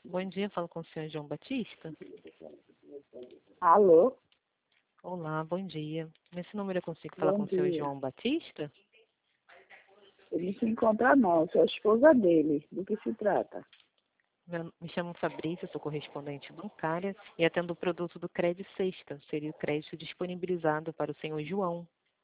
Bom dia, falo com o senhor João Batista. Alô? Olá, bom dia. Nesse número eu consigo falar Bom com o senhor dia. João Batista? Ele se encontra não, sou a esposa dele. Do que se trata? Me chamo Fabrícia, sou correspondente bancária e atendo o produto do Cred Sexta. Seria o crédito disponibilizado para o senhor João.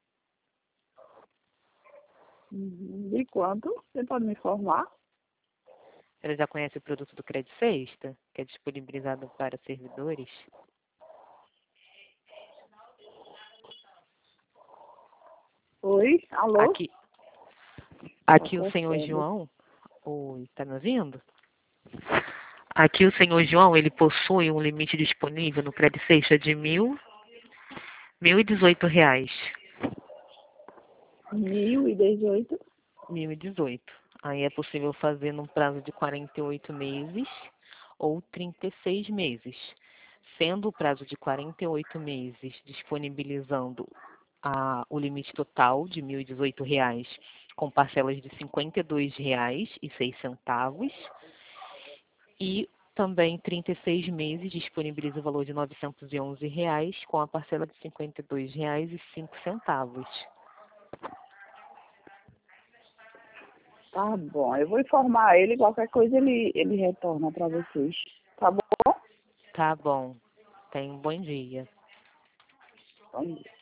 De quanto? Você pode me informar? Você já conhece o produto do Cred Sexta, que é disponibilizado para servidores? Oi? Alô? Aqui o Tá senhor cortando. João, está me ouvindo? Aqui o senhor João, ele possui um limite disponível no Cred Sexta de R$ 1.018. 1018? 1018. Aí é possível fazer num prazo de 48 meses ou 36 meses. Sendo o prazo de 48 meses disponibilizando o limite total de R$ 1.018 com parcelas de R$ 52,06 e também 36 meses disponibiliza o valor de R$ 911 com a parcela de R$ 52,05. Tá bom, eu vou informar ele, qualquer coisa ele retorna para vocês. Tá bom? Tá bom. Tenha um bom dia. Bom dia.